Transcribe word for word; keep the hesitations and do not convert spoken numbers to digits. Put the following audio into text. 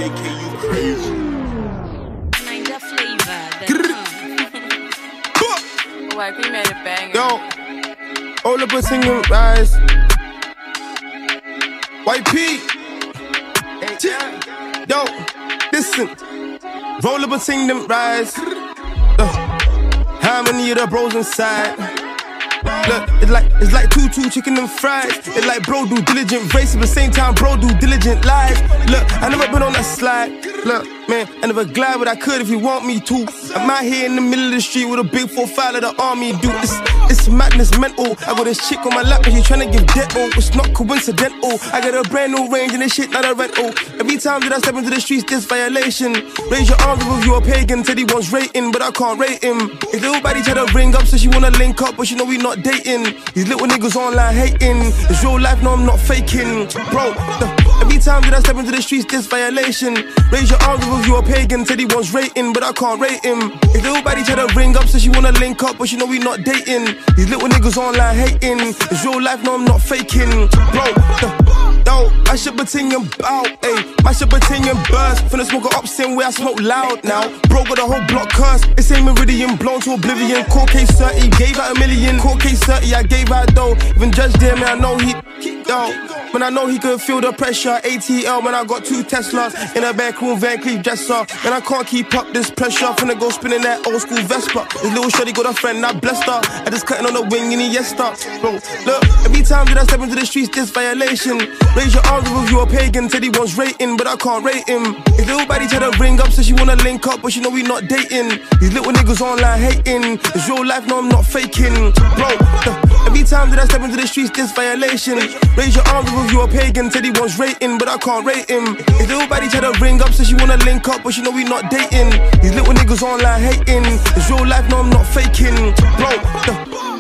J K, you crazy. Mind the flavor. Why we made it bang? Yo, all up a singing rise. White P. Yo, listen. Roll up a sing them rise. Uh, how many of the bros inside? Look, it's like it's like two two chicken and fries. It's like bro do diligent race, at the same time bro do diligent lies. Look, I never been on that slide. Look, man, I never glide, but I could if you want me to. I'm out here in the middle of the street with a big four five of the army. Dude, it's it's madness mental. I got this chick on my lap and she tryna give debt. Oh, it's not coincidental. I got a brand new range and this shit not a rental. Every time that I step into the streets, this violation. Raise your arms if you a pagan. Said he wants rating, but I can't rate him. His little body try to ring up, so she wanna link up, but she know we not dating. These little niggas online hating. It's real life, no I'm not faking. Bro, the, every time that I step into the streets, this violation. Raise your arms if you a pagan. Said he wants rating, but I can't rate him. His little body try to ring up, so she wanna link up, but she know we not dating. These little niggas online hating. It's real life, no I'm not faking. Bro, the, yo, I should be singing bout, ayy. My should be singing burst. Finna smoke a upsin where I smoke loud now. Bro got the whole block cursed. It's ain't meridian, blown to oblivion. Court case thirty, gave out a million. Court case thirty, I gave out dough. Even judge there, man, I know he, yo. Man, I know he could feel the pressure. A T L, man, I got two Teslas in a backroom Van Cleef dresser. Man, I can't keep up this pressure. Finna go spinning that old school Vespa. This little shorty got a friend, I blessed her. I just cutting on the wing in the yesta. Bro, look, every time that I step into the streets, this violation. Raise your arms if you a pagan. Said he wants rating, but I can't rate him. His little body try to ring up, so she wanna link up, but she know we not dating. These little niggas online hating. It's real life, no I'm not faking. Bro, the, every time that I step into the streets, this violation. Raise your arms if you a pagan. Said he wants rating, but I can't rate him. His little body try to ring up, so she wanna link up, but she know we not dating. These little niggas online hating. It's real life, no I'm not faking. Bro, the